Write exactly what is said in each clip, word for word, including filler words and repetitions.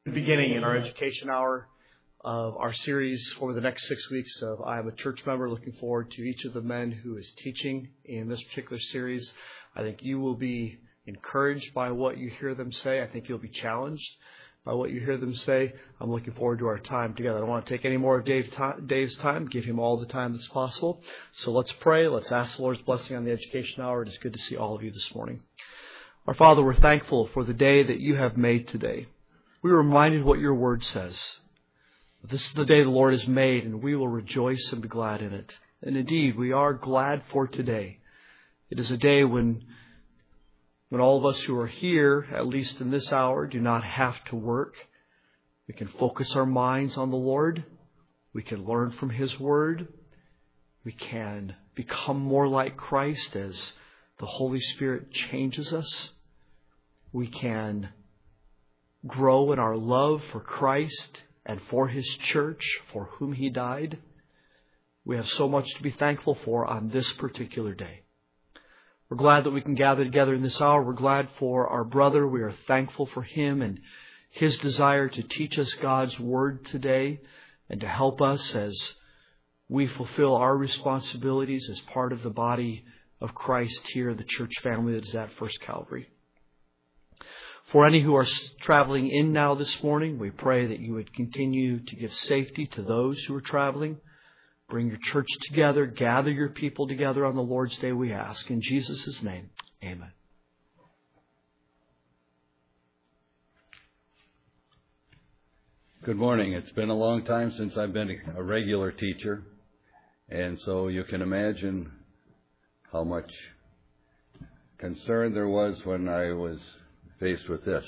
Beginning in our education hour of our series over the next six weeks of I Am a Church Member. Looking forward to each of the men who is teaching in this particular series. I think you will be encouraged by what you hear them say. I think you'll be challenged by what you hear them say. I'm looking forward to our time together. I don't want to take any more of Dave Dave's time, give him all the time that's possible. So let's pray. Let's ask the Lord's blessing on the education hour. It is good to see all of you this morning. Our Father, we're thankful for the day that you have made today. We are reminded what your word says. This is the day the Lord has made, and we will rejoice and be glad in it. And indeed, we are glad for today. It is a day when, when all of us who are here, at least in this hour, do not have to work. We can focus our minds on the Lord. We can learn from His word. We can become more like Christ as the Holy Spirit changes us. We can grow in our love for Christ and for His church, for whom He died. We have so much to be thankful for on this particular day. We're glad that we can gather together in this hour. We're glad for our brother. We are thankful for him and his desire to teach us God's word today and to help us as we fulfill our responsibilities as part of the body of Christ here, the church family that is at First Calvary. For any who are traveling in now this morning, we pray that you would continue to give safety to those who are traveling. Bring your church together. Gather your people together on the Lord's Day, we ask. In Jesus' name, amen. Good morning. It's been a long time since I've been a regular teacher. And so you can imagine how much concern there was when I was faced with this.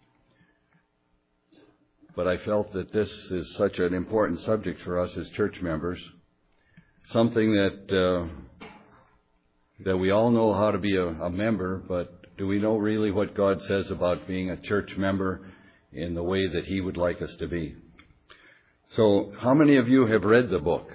But I felt that this is such an important subject for us as church members, something that uh, that we all know how to be a, a member, but do we know really what God says about being a church member in the way that He would like us to be? So, how many of you have read the book?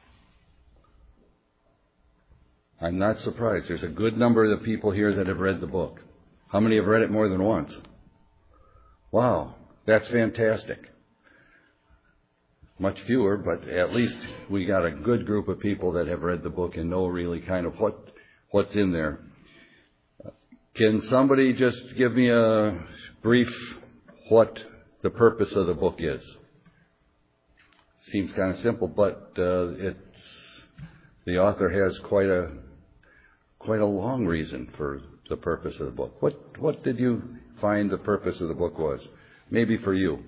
I'm not surprised. There's a good number of the people here that have read the book. How many have read it more than once? Wow, that's fantastic. Much fewer, but at least we got a good group of people that have read the book and know really kind of what what's in there. Can somebody just give me a brief what the purpose of the book is? Seems kind of simple, but uh, it's the author has quite a quite a long reason for the purpose of the book. What what did you find the purpose of the book was? Maybe for you.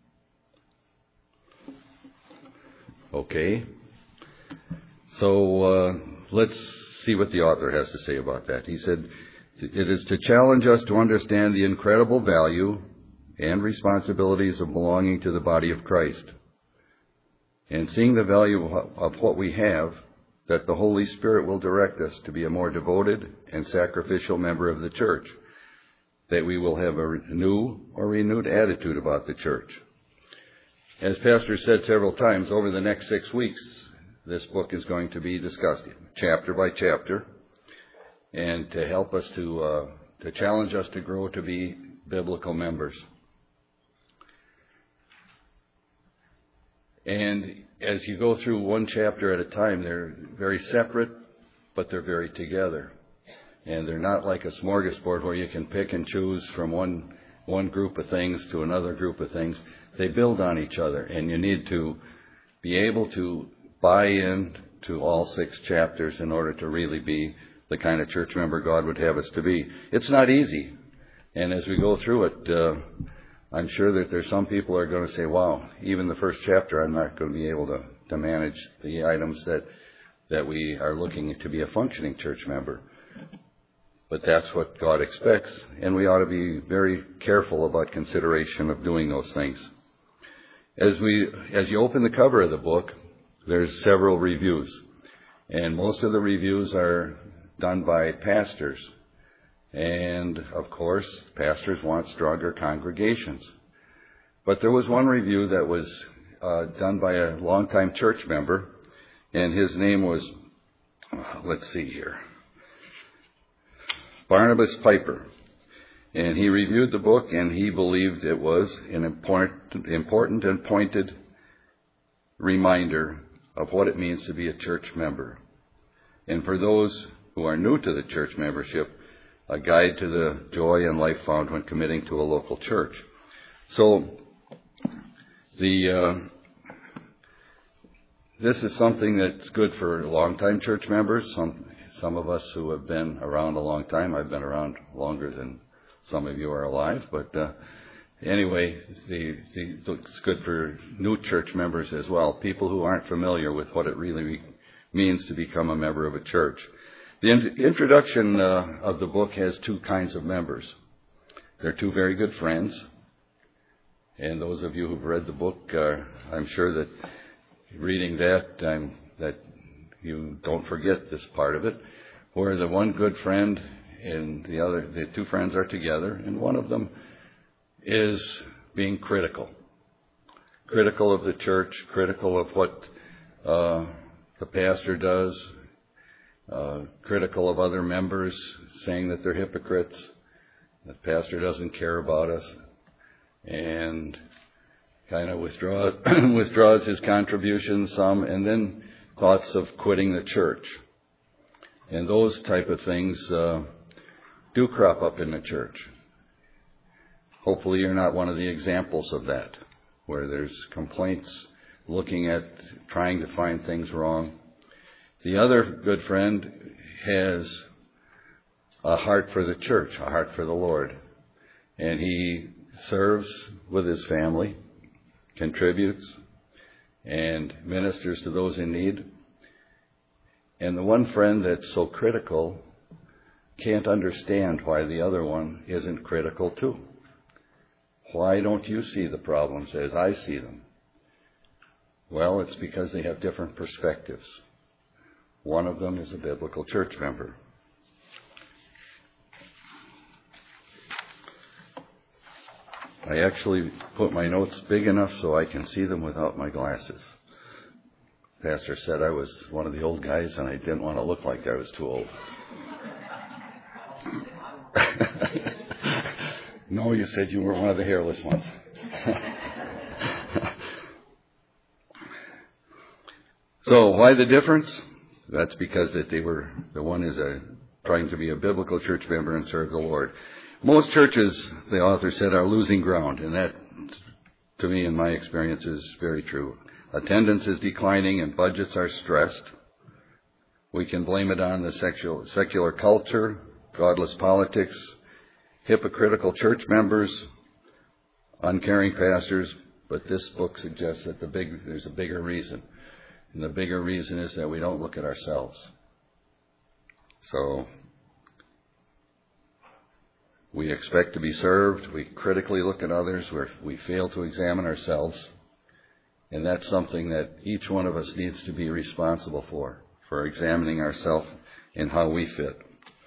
Okay. So uh, let's see what the author has to say about that. He said, it is to challenge us to understand the incredible value and responsibilities of belonging to the body of Christ. And seeing the value of what we have, that the Holy Spirit will direct us to be a more devoted and sacrificial member of the church, that we will have a new or renewed attitude about the church. As Pastor said several times, over the next six weeks, this book is going to be discussed chapter by chapter, and to help us to uh, to challenge us to grow to be biblical members. And as you go through one chapter at a time, they're very separate, but they're very together. And they're not like a smorgasbord where you can pick and choose from one one group of things to another group of things. They build on each other, and you need to be able to buy in to all six chapters in order to really be the kind of church member God would have us to be. It's not easy. And as we go through it, uh, I'm sure that there's some people who are going to say, wow, even the first chapter, I'm not going to be able to, to manage the items that, that we are looking to be a functioning church member. But that's what God expects, and we ought to be very careful about consideration of doing those things. As we, as you open the cover of the book, there's several reviews, and most of the reviews are done by pastors. And, of course, pastors want stronger congregations. But there was one review that was uh, done by a longtime church member, and his name was, uh, let's see here, Barnabas Piper. And he reviewed the book, and he believed it was an important, important and pointed reminder of what it means to be a church member. And for those who are new to the church membership, a guide to the joy and life found when committing to a local church. So, the uh, this is something that's good for longtime church members. Some some of us who have been around a long time. I've been around longer than some of you are alive, but uh, anyway, the, the, it's good for new church members as well, people who aren't familiar with what it really means to become a member of a church. The in- introduction uh, of the book has two kinds of members. They're two very good friends, and those of you who've read the book, uh, I'm sure that reading that, um, that you don't forget this part of it, where the one good friend and the other, the two friends are together, and one of them is being critical. Critical of the church, critical of what uh, the pastor does, uh, critical of other members, saying that they're hypocrites, that the pastor doesn't care about us, and kind of withdraws, withdraws his contribution some, and then thoughts of quitting the church. And those type of things uh, do crop up in the church. Hopefully you're not one of the examples of that, where there's complaints, looking at, trying to find things wrong. The other good friend has a heart for the church, a heart for the Lord. And he serves with his family, contributes, and ministers to those in need. And the one friend that's so critical can't understand why the other one isn't critical too. Why don't you see the problems as I see them? Well, it's because they have different perspectives. One of them is a biblical church member. I actually put my notes big enough so I can see them without my glasses. Pastor said I was one of the old guys and I didn't want to look like I was too old. No, you said you were one of the hairless ones. So why the difference? That's because that they were, the one is a, trying to be a biblical church member and serve the Lord. Most churches, the author said, are losing ground, and that, to me, in my experience, is very true. Attendance is declining and budgets are stressed. We can blame it on the sexual, secular culture, godless politics, hypocritical church members, uncaring pastors, but this book suggests that the big, there's a bigger reason. And the bigger reason is that we don't look at ourselves. So, we expect to be served, we critically look at others, where we fail to examine ourselves, and that's something that each one of us needs to be responsible for, for examining ourselves and how we fit.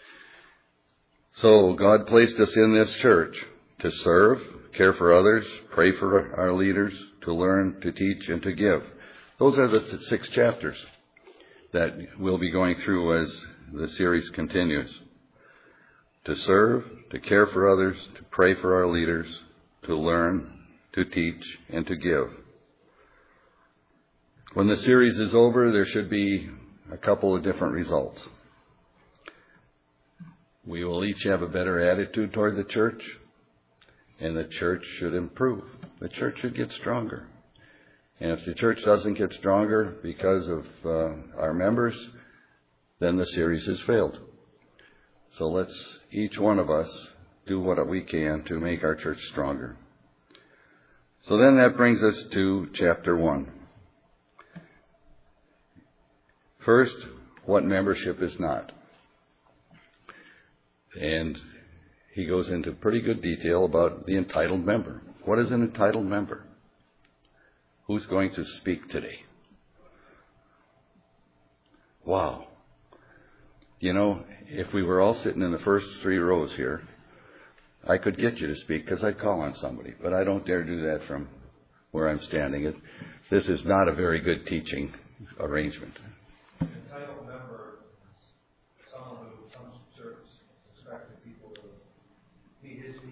So God placed us in this church to serve, care for others, pray for our leaders, to learn, to teach, and to give. Those are the six chapters that we'll be going through as the series continues. To serve, to care for others, to pray for our leaders, to learn, to teach, and to give. When the series is over, there should be a couple of different results. We will each have a better attitude toward the church, and the church should improve. The church should get stronger. And if the church doesn't get stronger because of uh, our members, then the series has failed. So let's, each one of us, do what we can to make our church stronger. So then that brings us to chapter one. First, what membership is not. And he goes into pretty good detail about the entitled member. What is an entitled member? Who's going to speak today? Wow. You know, if we were all sitting in the first three rows here, I could get you to speak because I'd call on somebody. But I don't dare do that from where I'm standing. It, this is not a very good teaching arrangement. An entitled member is someone who comes to church expecting people to meet his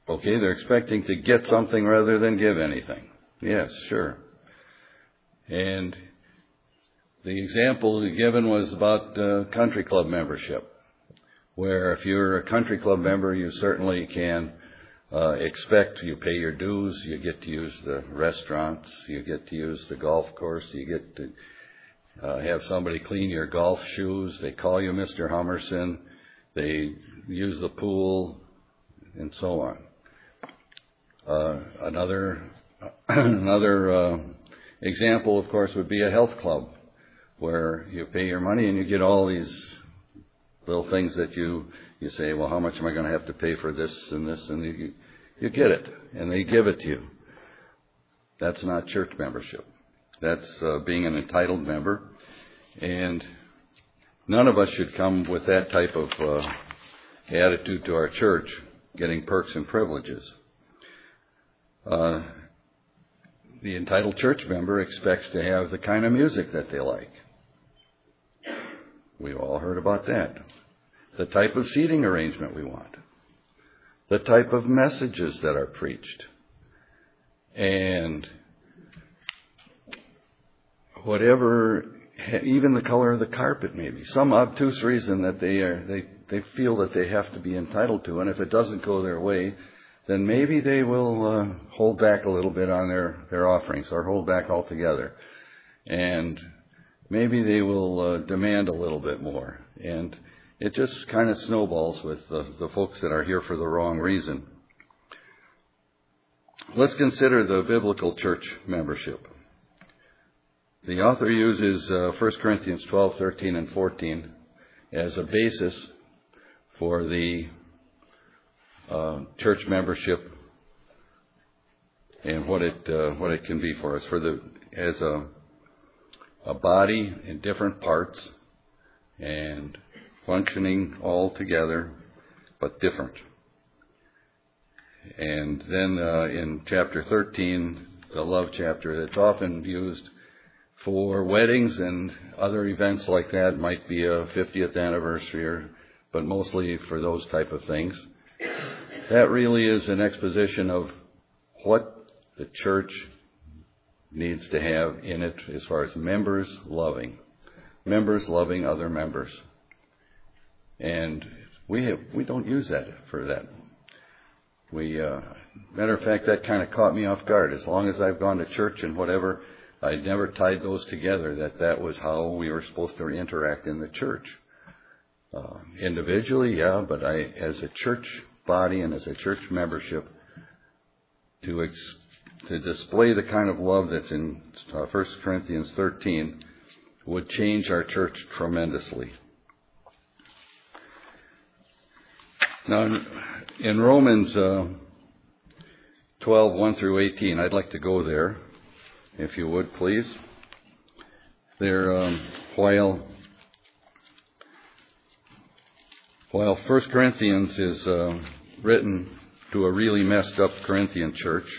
Okay, they're expecting to get something rather than give anything. Yes, sure. And the example given was about uh, country club membership, where if you're a country club member, you certainly can uh, expect you pay your dues, you get to use the restaurants, you get to use the golf course, you get to uh, have somebody clean your golf shoes, they call you Mister Hummerson, they use the pool, and so on. Uh, another another uh, example, of course, would be a health club, where you pay your money and you get all these little things that you you say, well, how much am I going to have to pay for this and this? And you, you get it, and they give it to you. That's not church membership. That's uh, being an entitled member. And none of us should come with that type of uh, attitude to our church, getting perks and privileges. Uh, the entitled church member expects to have the kind of music that they like. We've all heard about that. The type of seating arrangement we want. The type of messages that are preached. And whatever, even the color of the carpet maybe. Some obtuse reason that they are, they, they feel that they have to be entitled to. And if it doesn't go their way, then maybe they will uh, hold back a little bit on their, their offerings, or hold back altogether. And maybe they will uh, demand a little bit more. And it just kind of snowballs with the, the folks that are here for the wrong reason. Let's consider the biblical church membership. The author uses uh, First Corinthians twelve, thirteen, and fourteen as a basis for the Uh, church membership and what it uh, what it can be for us, for the as a a body in different parts and functioning all together, but different. And then uh, in chapter thirteen, the love chapter, it's often used for weddings and other events like that. Might be a fiftieth anniversary, or, but mostly for those type of things. That really is an exposition of what the church needs to have in it as far as members loving. Members loving other members. And we have, we don't use that for that. We, uh, matter of fact, that kind of caught me off guard. As long as I've gone to church and whatever, I never tied those together, that that was how we were supposed to interact in the church. Uh, individually, yeah, but I, as a church body and as a church membership, to ex- to display the kind of love that's in uh, First Corinthians thirteen would change our church tremendously. Now, in, in Romans uh, twelve, one through eighteen, I'd like to go there, if you would, please. There, um, while while First Corinthians is uh, written to a really messed up Corinthian church,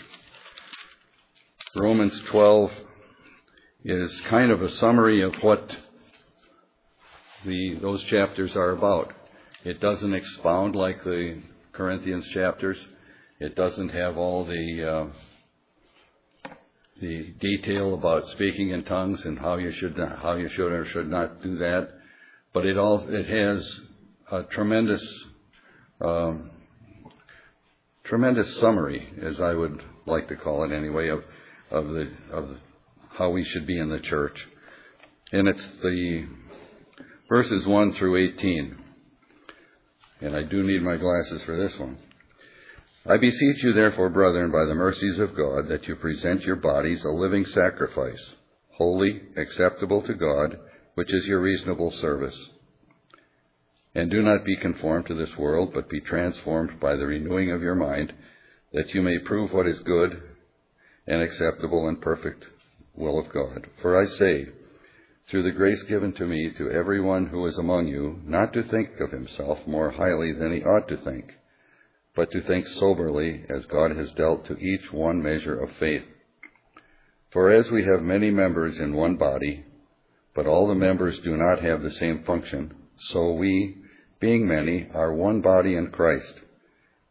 Romans twelve is kind of a summary of what the those chapters are about. It doesn't expound like the Corinthians chapters. It doesn't have all the uh, the detail about speaking in tongues and how you should not, how you should or should not do that. But it all it has a tremendous um, tremendous summary, as I would like to call it anyway, of of the of how we should be in the church. And it's the verses one through eighteen. And I do need my glasses for this one. I beseech you, therefore, brethren, by the mercies of God, that you present your bodies a living sacrifice, holy, acceptable to God, which is your reasonable service. And do not be conformed to this world, but be transformed by the renewing of your mind, that you may prove what is good and acceptable and perfect will of God. For I say, through the grace given to me, to everyone who is among you, not to think of himself more highly than he ought to think, but to think soberly, as God has dealt to each one measure of faith. For as we have many members in one body, but all the members do not have the same function, so we, being many, are one body in Christ,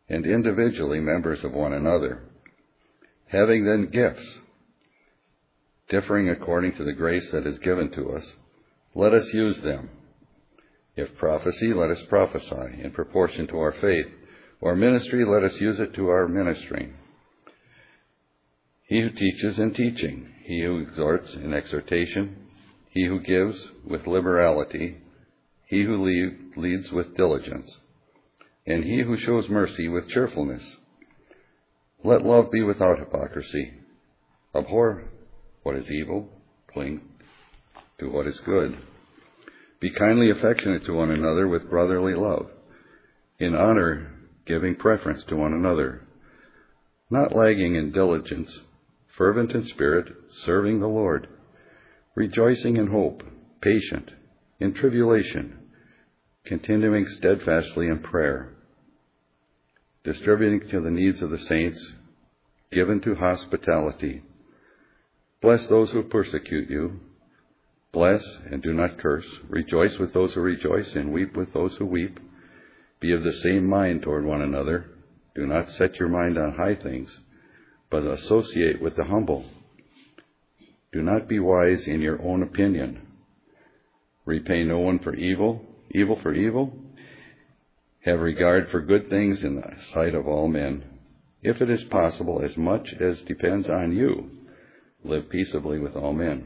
and individually members of one another, having then gifts, differing according to the grace that is given to us, let us use them. If prophecy, let us prophesy in proportion to our faith, or ministry, let us use it to our ministering. He who teaches in teaching, he who exhorts in exhortation, he who gives with liberality, he who lead, leads with diligence, and he who shows mercy with cheerfulness. Let love be without hypocrisy. Abhor what is evil, cling to what is good. Be kindly affectionate to one another with brotherly love, in honor giving preference to one another, not lagging in diligence, fervent in spirit, serving the Lord, rejoicing in hope, patient in tribulation, continuing steadfastly in prayer, distributing to the needs of the saints, given to hospitality. Bless those who persecute you. Bless and do not curse. Rejoice with those who rejoice and weep with those who weep. Be of the same mind toward one another. Do not set your mind on high things, but associate with the humble. Do not be wise in your own opinion. Repay no one for evil, evil for evil. Have regard for good things in the sight of all men. If it is possible, as much as depends on you, live peaceably with all men.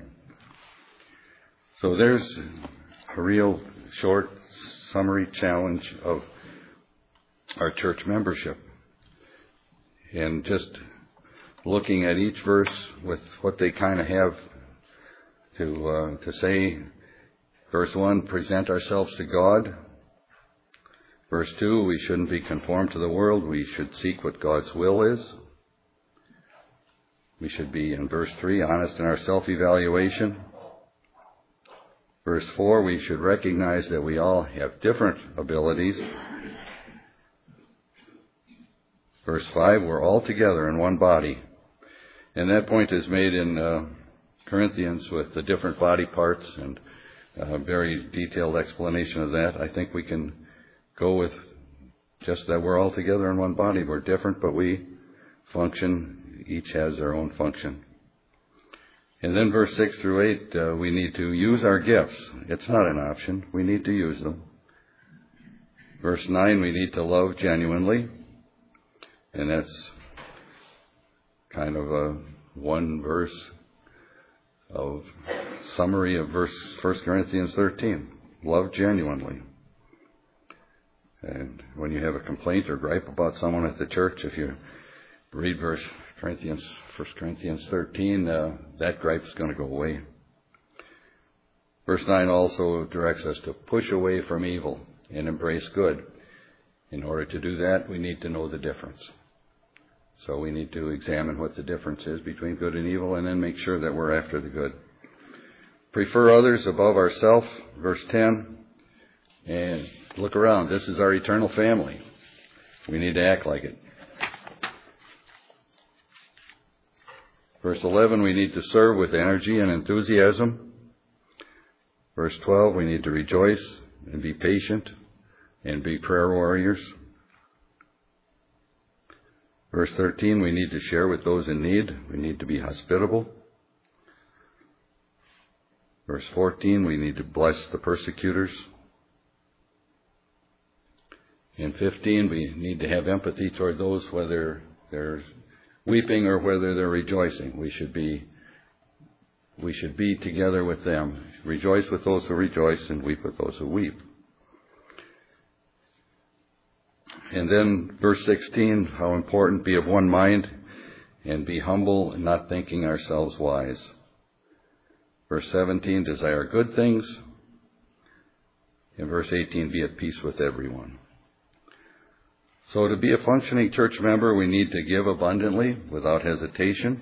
So there's a real short summary challenge of our church membership. And just looking at each verse with what they kind of have to uh, to say. Verse one, present ourselves to God. Verse two, we shouldn't be conformed to the world. We should seek what God's will is. We should be, in verse three, honest in our self-evaluation. Verse four, we should recognize that we all have different abilities. Verse five, we're all together in one body. And that point is made in uh, Corinthians with the different body parts and a very detailed explanation of that. I think we can go with just that we're all together in one body. We're different, but we function. Each has their own function. And then verse six through eight, uh, we need to use our gifts. It's not an option. We need to use them. Verse nine, we need to love genuinely. And that's kind of a one verse of summary of verse First Corinthians thirteen. Love genuinely. And when you have a complaint or gripe about someone at the church, if you read verse Corinthians, First Corinthians thirteen, uh, that gripe is going to go away. Verse nine also directs us to push away from evil and embrace good. In order to do that, we need to know the difference. So we need to examine what the difference is between good and evil and then make sure that we're after the good. Prefer others above ourselves, verse ten. And look around. This is our eternal family. We need to act like it. Verse eleven, we need to serve with energy and enthusiasm. Verse twelve, we need to rejoice and be patient and be prayer warriors. Verse thirteen, we need to share with those in need. We need to be hospitable. Verse fourteen, we need to bless the persecutors. In fifteen, we need to have empathy toward those, whether they're weeping or whether they're rejoicing. We should be, we should be together with them. Rejoice with those who rejoice and weep with those who weep. And then verse sixteen, how important, be of one mind and be humble and not thinking ourselves wise. Verse seventeen, desire good things. And verse eighteen, be at peace with everyone. So to be a functioning church member, we need to give abundantly without hesitation.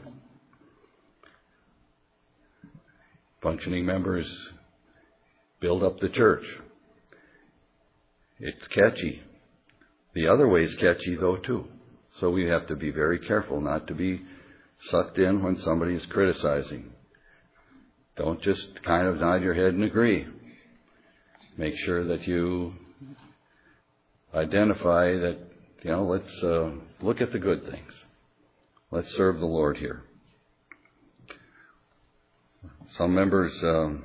Functioning members build up the church. It's catchy. The other way is catchy, though, too. So we have to be very careful not to be sucked in when somebody is criticizing. Don't just kind of nod your head and agree. Make sure that you identify that You know, let's uh, look at the good things. Let's serve the Lord here. Some members, um,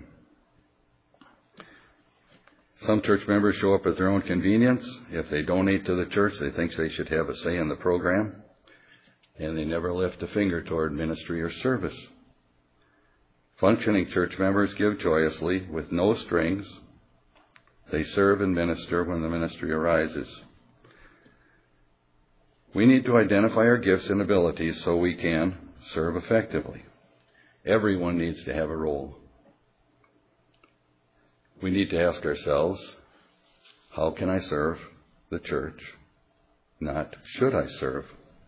some church members show up at their own convenience. If they donate to the church, they think they should have a say in the program, and they never lift a finger toward ministry or service. Functioning church members give joyously with no strings. They serve and minister when the ministry arises. We need to identify our gifts and abilities so we can serve effectively. Everyone needs to have a role. We need to ask ourselves, how can I serve the church? Not, should I serve?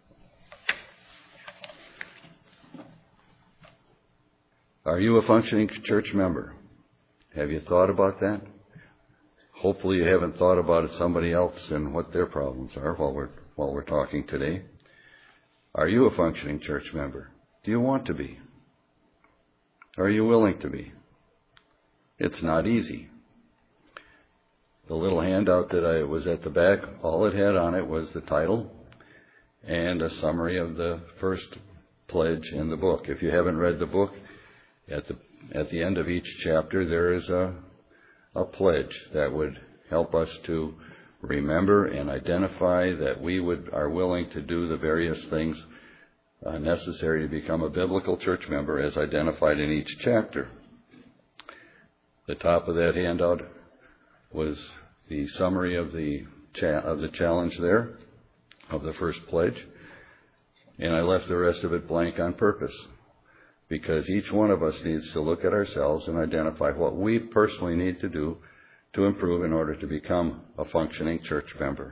Are you a functioning church member? Have you thought about that? Hopefully you haven't thought about it somebody else and what their problems are while we're while we're talking today. Are you a functioning church member? Do you want to be? Are you willing to be? It's not easy. The little handout that I was at the back, all it had on it was the title and a summary of the first pledge in the book. If you haven't read the book, at the at the end of each chapter there is a a pledge that would help us to remember and identify that we would are willing to do the various things uh, necessary to become a biblical church member as identified in each chapter. The top of that handout was the summary of the cha- of the challenge there, of the first pledge, and I left the rest of it blank on purpose, because each one of us needs to look at ourselves and identify what we personally need to do to improve in order to become a functioning church member.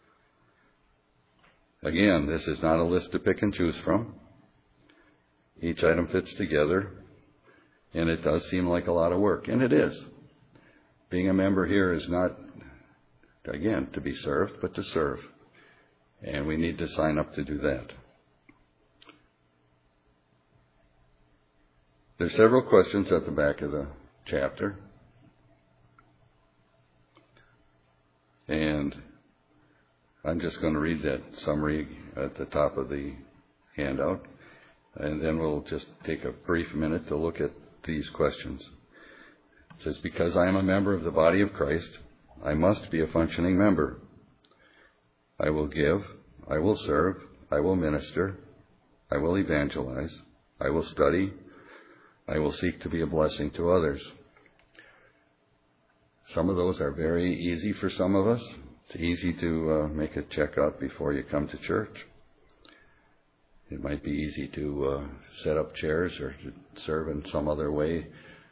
Again, this is not a list to pick and choose from. Each item fits together, and it does seem like a lot of work, and it is. Being a member here is not, again, to be served, but to serve, and we need to sign up to do that. There's several questions at the back of the chapter. And I'm just going to read that summary at the top of the handout, and then we'll just take a brief minute to look at these questions. It says, because I am a member of the body of Christ, I must be a functioning member. I will give, I will serve, I will minister, I will evangelize, I will study, I will seek to be a blessing to others. Some of those are very easy for some of us. It's easy to uh, make a checkout before you come to church. It might be easy to uh, set up chairs or to serve in some other way.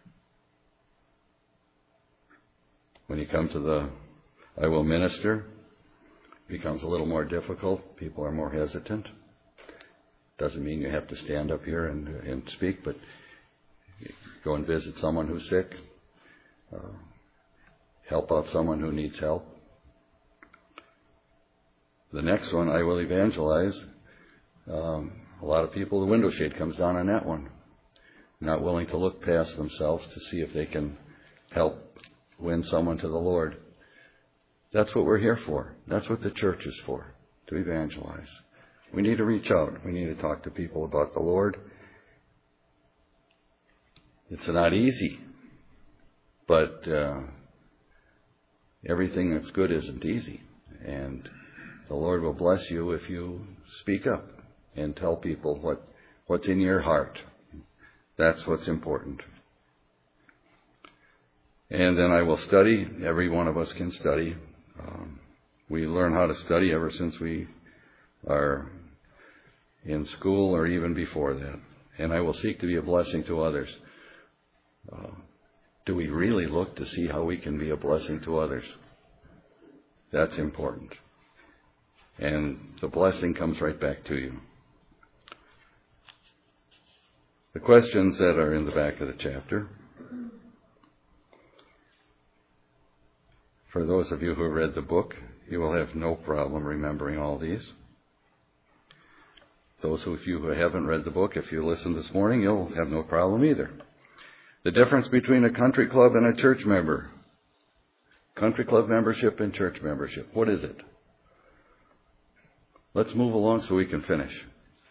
When you come to the I will minister, it becomes a little more difficult. People are more hesitant. Doesn't mean you have to stand up here and, and speak, but go and visit someone who's sick. Uh, help out someone who needs help. The next one, I will evangelize. Um, a lot of people, the window shade comes down on that one. Not willing to look past themselves to see if they can help win someone to the Lord. That's what we're here for. That's what the church is for, to evangelize. We need to reach out. We need to talk to people about the Lord. It's not easy, but uh, everything that's good isn't easy. And the Lord will bless you if you speak up and tell people what, what's in your heart. That's what's important. And then I will study. Every one of us can study. Um, we learn how to study ever since we are in school or even before that. And I will seek to be a blessing to others. Uh, do we really look to see how we can be a blessing to others? That's important. And the blessing comes right back to you. The questions that are in the back of the chapter. For those of you who have read the book, you will have no problem remembering all these. Those of you who haven't read the book, if you listen this morning, you'll have no problem either. The difference between a country club and a church member. Country club membership and church membership. What is it? Let's move along so we can finish.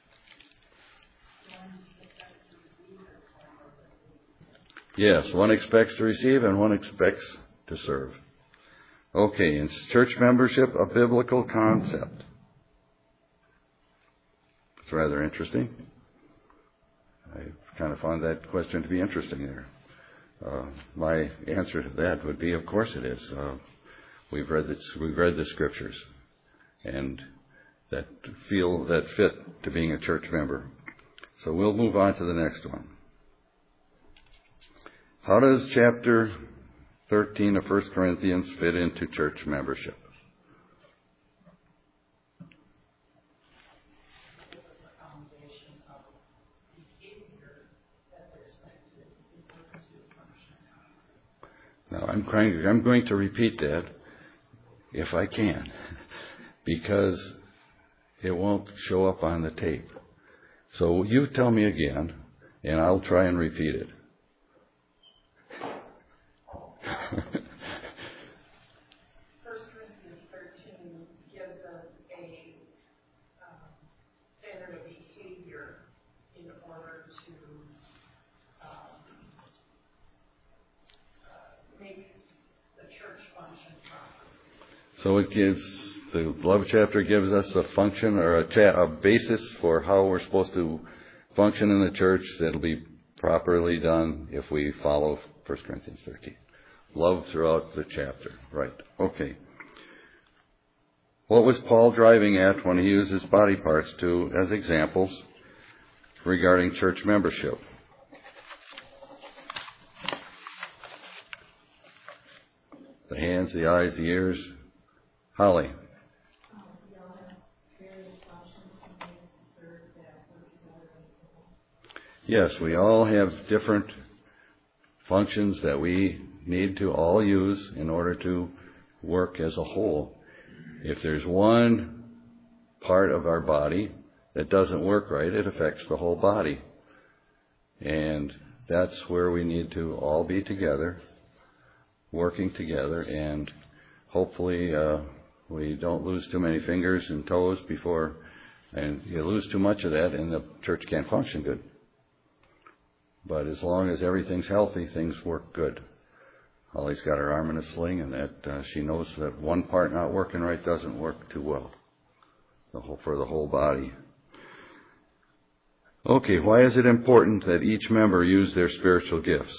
Yes, one expects to receive and one expects to serve. Okay, is church membership a biblical concept? It's rather interesting. I kind of found that question to be interesting there. Uh, my answer to that would be, of course it is. Uh, we've read this, we've read the scriptures, and that feel that fit to being a church member. So we'll move on to the next one. How does chapter thirteen of First Corinthians fit into church membership? Now, I'm trying, I'm going to repeat that if I can, because it won't show up on the tape. So you tell me again, and I'll try and repeat it. First Corinthians thirteen gives us a um, standard of behavior in order to um, uh, make the church function properly. So it gives, the love chapter gives us a function or a, cha- a basis for how we're supposed to function in the church that'll be properly done if we follow First Corinthians thirteen. Love throughout the chapter. Right. Okay. What was Paul driving at when he used his body parts to as examples regarding church membership? The hands, the eyes, the ears. Holly. Yes, we all have different functions that we need to all use in order to work as a whole. If there's one part of our body that doesn't work right, it affects the whole body. And that's where we need to all be together, working together, and hopefully uh, we don't lose too many fingers and toes before, and you lose too much of that and the church can't function good. But as long as everything's healthy, things work good. Holly's got her arm in a sling, and that uh, she knows that one part not working right doesn't work too well the whole, for the whole body. Okay, why is it important that each member use their spiritual gifts?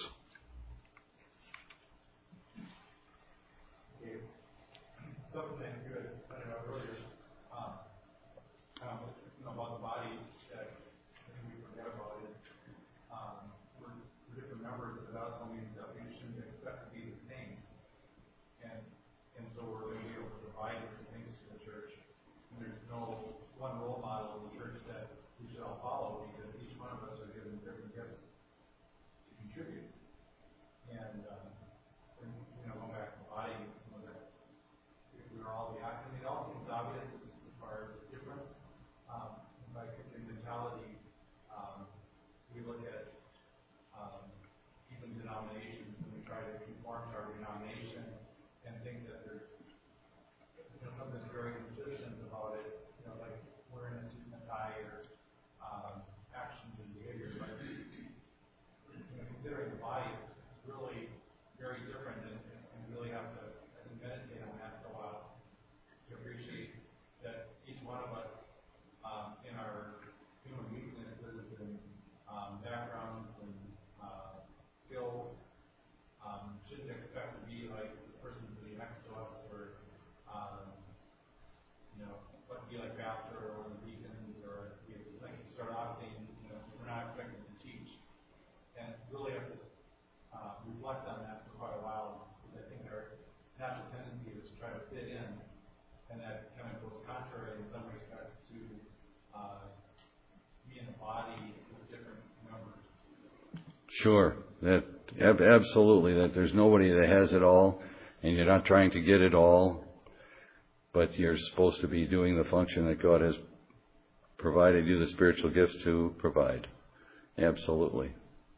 Something good, I don't know, earlier, um, um, you know, about the body that we forget about it. Um, we're, we're different members, but that also means that we shouldn't expect to be the same. And and so we're going to be able to provide different things to the church. And there's no one role model in the church that we should all follow, because each one of us are given different gifts to contribute. And, um, and you know, going back to the body, you know, that if we were all the active, it all seems obvious as far as the difference. Um, like in mentality, um, we look at um, even denominations, and we try to conform to our denomination and think that there's you know, something very consistent about it, you know, like wearing a suit and a tie or um, actions and behaviors. But you know, considering the body, it's really very different, and, and really have to I think, meditate on that for a while to appreciate that each one of us, um, in our human weaknesses and um, backgrounds and uh, skills, um, shouldn't expect to be like the person sitting next to us, or um, you know, but be like pastor or the deacons, or like you start off saying, you know, we're not expected to teach, and really have to uh, reflect on that for quite a while, because I think our natural tendency is to try to fit in, and that kind of goes contrary in some respects to uh, being a body with different members. Sure, that ab- absolutely, that there's nobody that has it all, and you're not trying to get it all, but you're supposed to be doing the function that God has provided you the spiritual gifts to provide. Absolutely.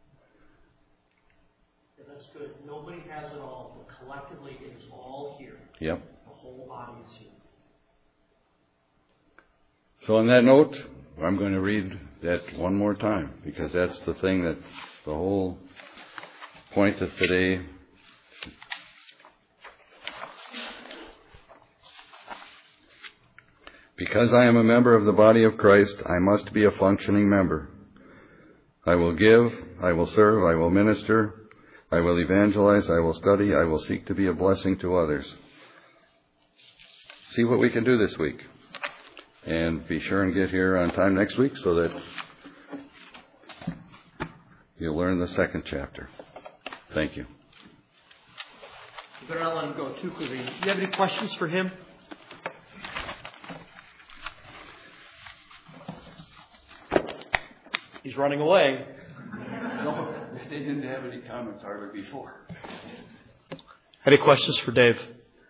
Yeah, that's good. Nobody has it all, but collectively it is all here. Yep. The whole body is here. So on that note, I'm going to read that one more time, because that's the thing that's the whole point of today. Because I am a member of the body of Christ, I must be a functioning member. I will give, I will serve, I will minister, I will evangelize, I will study, I will seek to be a blessing to others. See what we can do this week. And be sure and get here on time next week so that you'll learn the second chapter. Thank you. You better not let him go too quickly. Do you have any questions for him? He's running away. No, they didn't have any comments hardly before. Any questions for Dave?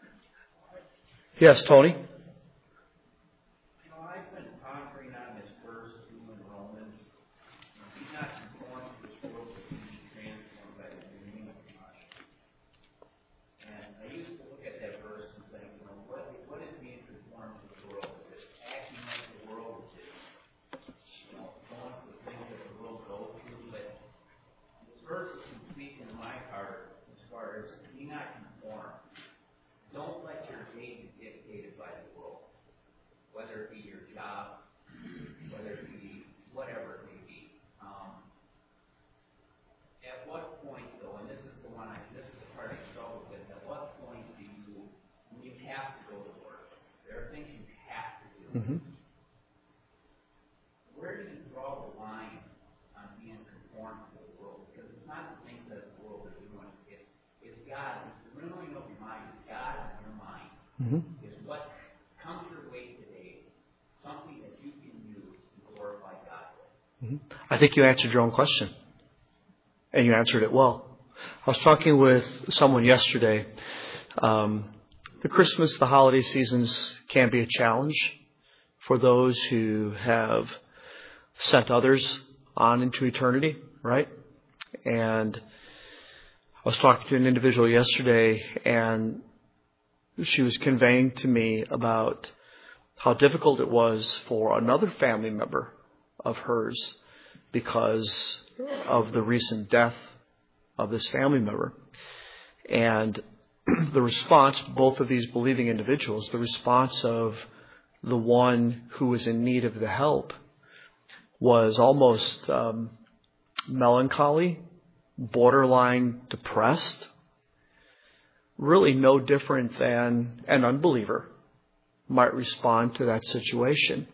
Yes, Tony? You know, I've been pondering on this verse two in Romans. Be not conformed to this world, but be transformed by the renewing of your mind. And I used to look at that verse and think, you know, what, what is being conformed to the world? Is it acting like the world? Is it, you know, going through the things that the world goes through? But this verse can speak in my heart as far as be not conformed. Don't let your day be dictated by the world, whether it be your job, whether it be whatever it may be. Um, at what point, though, and this is the one I, this is the part I struggle with. At what point do you, when you have to go to work, there are things you have to do. Mm-hmm. Where do you draw the line on being conformed to the world? Because it's not the things that the world is doing. It's, it's God. It's the renewing of your mind. It's God in your mind. Mm-hmm. Is what comes your way today something that you can use to glorify God with? Mm-hmm. I think you answered your own question. And you answered it well. I was talking with someone yesterday. Um, the Christmas, the holiday seasons can be a challenge for those who have sent others on into eternity, right? And I was talking to an individual yesterday, and she was conveying to me about how difficult it was for another family member of hers because of the recent death of this family member. And the response, both of these believing individuals, the response of the one who was in need of the help was almost um, melancholy, borderline depressed, really no different than an unbeliever might respond to that situation.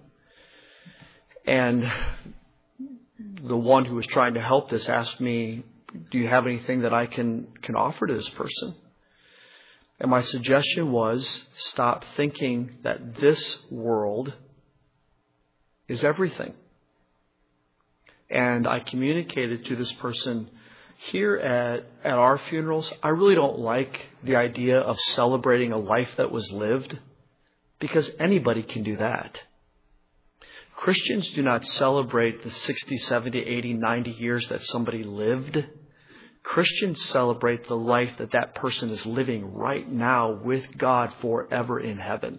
And the one who was trying to help this asked me, do you have anything that I can, can offer to this person? And my suggestion was, stop thinking that this world is everything. And I communicated to this person, here at, at our funerals, I really don't like the idea of celebrating a life that was lived, because anybody can do that. Christians do not celebrate the sixty, seventy, eighty, ninety years that somebody lived. Christians celebrate the life that that person is living right now with God forever in heaven.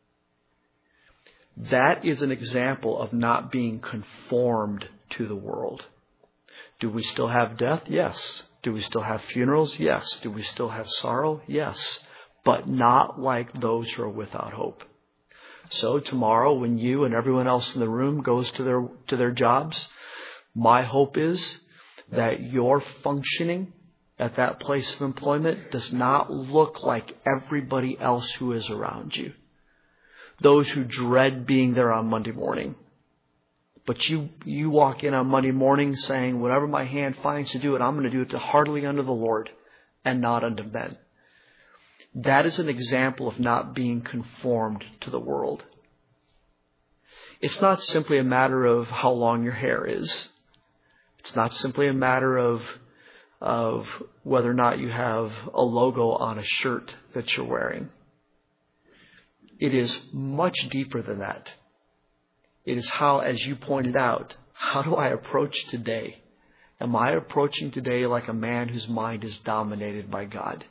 That is an example of not being conformed to the world. Do we still have death? Yes. Do we still have funerals? Yes. Do we still have sorrow? Yes. But not like those who are without hope. So tomorrow, when you and everyone else in the room goes to their to their jobs, my hope is that your functioning at that place of employment does not look like everybody else who is around you. Those who dread being there on Monday morning. But you, you walk in on Monday morning saying, whatever my hand finds to do it, I'm going to do it to heartily unto the Lord and not unto men. That is an example of not being conformed to the world. It's not simply a matter of how long your hair is. It's not simply a matter of, of whether or not you have a logo on a shirt that you're wearing. It is much deeper than that. It is how, as you pointed out, how do I approach today? Am I approaching today like a man whose mind is dominated by God?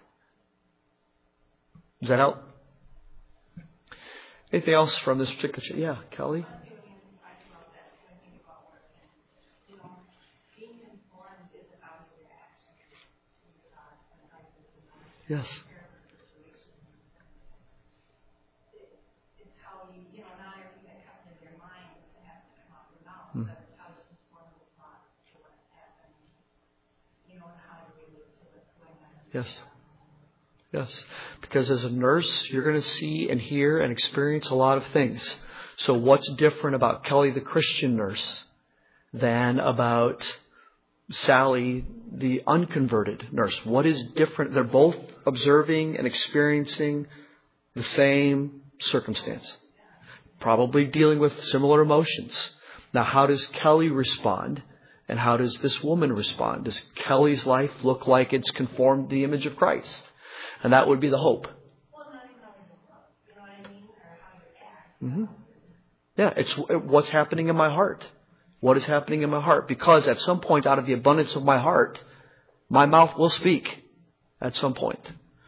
Does that help? Anything else from this particular? Yeah, Kelly? Yes. It's how you, you know, not everything that happens in your mind has to come out your mouth, Mm. but it's how you conform the thought to what's happening, you know, and how you relate to what's going on. Yes. Yes. Because as a nurse, you're going to see and hear and experience a lot of things. So what's different about Kelly, the Christian nurse, than about Sally, the unconverted nurse? What is different? They're both observing and experiencing the same circumstance, probably dealing with similar emotions. Now, how does Kelly respond? And how does this woman respond? Does Kelly's life look like it's conformed to the image of Christ? And that would be the hope. Well, not even how you look, you know what I mean, or how you act. Mm-hmm. Yeah, it's what's happening in my heart. What is happening in my heart? Because at some point, out of the abundance of my heart, my mouth will speak at some point.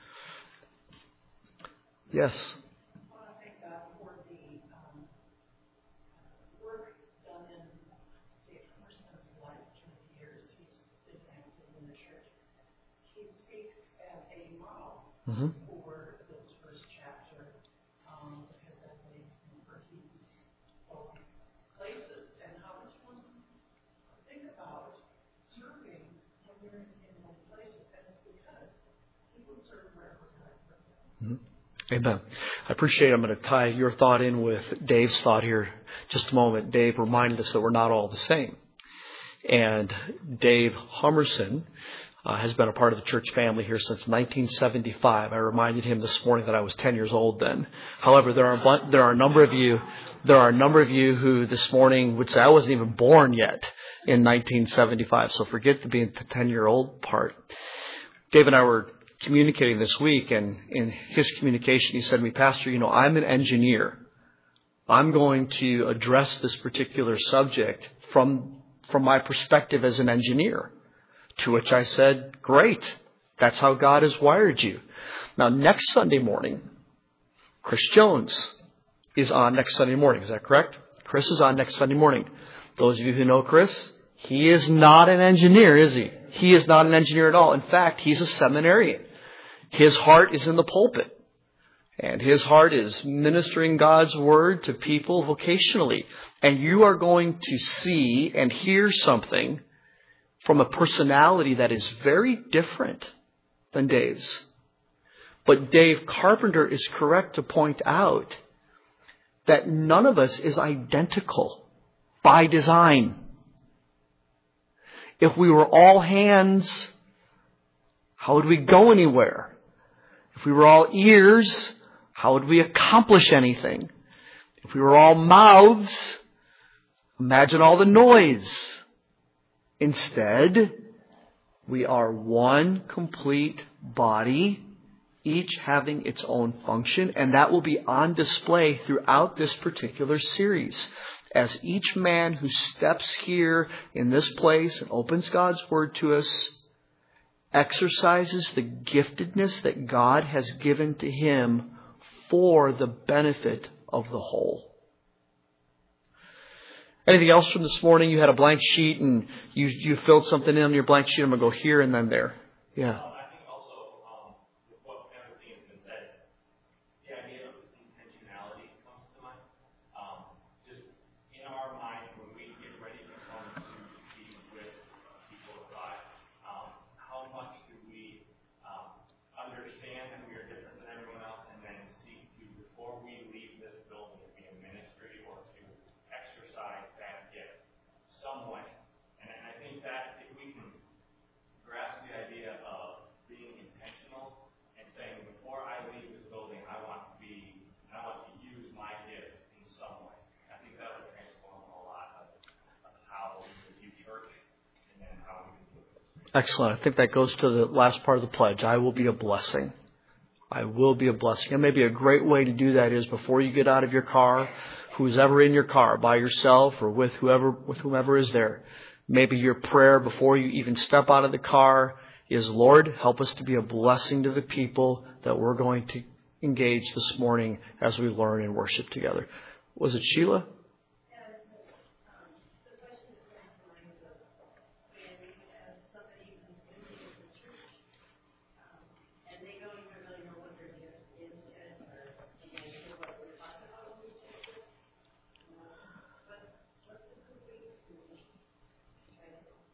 Yes. Well, I thank God for the um, work done in the person's life through the years. He's been active in the church. He speaks as a model Mm-hmm. for this first chapter, um, because I believe where he's going places and how much one think about serving when you're in, in those places, and it's because he will serve wherever God puts him. Mm-hmm. Amen. I appreciate it. I'm going to tie your thought in with Dave's thought here just a moment. Dave reminded us that we're not all the same. And Dave Hummerson Uh, has been a part of the church family here since nineteen seventy-five. I reminded him this morning that I was ten years old then. However, there are bu- there are a number of you there are a number of you who this morning would say I wasn't even born yet in nineteen seventy-five. So forget the being the ten-year-old part. Dave and I were communicating this week, and in his communication, he said to me, "Pastor, you know, I'm an engineer. I'm going to address this particular subject from from my perspective as an engineer." To which I said, great. That's how God has wired you. Now, next Sunday morning, Chris Jones is on next Sunday morning. Is that correct? Chris is on next Sunday morning. Those of you who know Chris, he is not an engineer, is he? He is not an engineer at all. In fact, he's a seminarian. His heart is in the pulpit. And his heart is ministering God's word to people vocationally. And you are going to see and hear something from a personality that is very different than Dave's. But Dave Carpenter is correct to point out that none of us is identical by design. If we were all hands, how would we go anywhere? If we were all ears, how would we accomplish anything? If we were all mouths, imagine all the noise. Instead, we are one complete body, each having its own function, and that will be on display throughout this particular series. As each man who steps here in this place and opens God's Word to us exercises the giftedness that God has given to him for the benefit of the whole. Anything else from this morning? You had a blank sheet and you you filled something in on your blank sheet. I'm going to go here and then there. Yeah. Uh, I think also, um, with what everything has been said, the idea of intentionality comes to mind. Um, just in our mind, when we get ready to come to speak with people of God, um, how much do we um, understand that we are different than everyone else, and then seek to, before we leave this building, to be in ministry or to exercise that gift some way. And I think that if we can grasp the idea of being intentional and saying, before I leave this building, I want to be, I want to use my gift in some way. I think that would transform a lot of, of how we view church and then how we do this. Excellent. I think that goes to the last part of the pledge. I will be a blessing. I will be a blessing. And maybe a great way to do that is before you get out of your car, who's ever in your car, by yourself or with whoever, with whomever is there, maybe your prayer before you even step out of the car is, Lord, help us to be a blessing to the people that we're going to engage this morning as we learn and worship together. Was it Sheila? And they go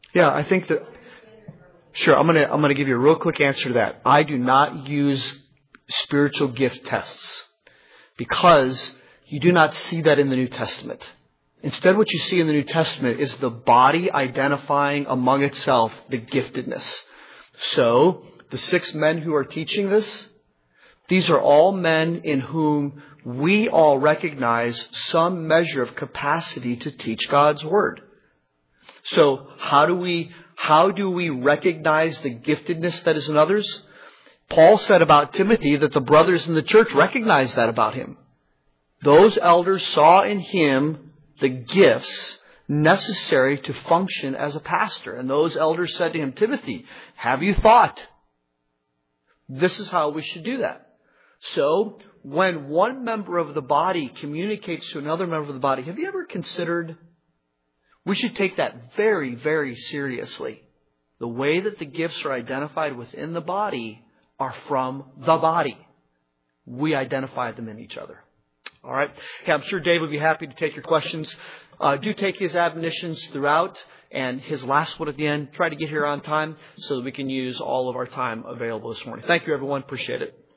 Yeah, I think that. Sure, I'm gonna I'm gonna give you a real quick answer to that. I do not use spiritual gift tests because you do not see that in the New Testament. Instead, what you see in the New Testament is the body identifying among itself the giftedness. So, the six men who are teaching this, these are all men in whom we all recognize some measure of capacity to teach God's Word. So, how do we how do we recognize the giftedness that is in others? Paul said about Timothy that the brothers in the church recognized that about him. Those elders saw in him the gifts necessary to function as a pastor. And those elders said to him, Timothy, have you thought? This is how we should do that. So, when one member of the body communicates to another member of the body, have you ever considered, we should take that very, very seriously. The way that the gifts are identified within the body are from the body. We identify them in each other. All right. Hey, I'm sure Dave would be happy to take your questions. Uh, do take his admonitions throughout and his last one at the end. Try to get here on time so that we can use all of our time available this morning. Thank you, everyone. Appreciate it.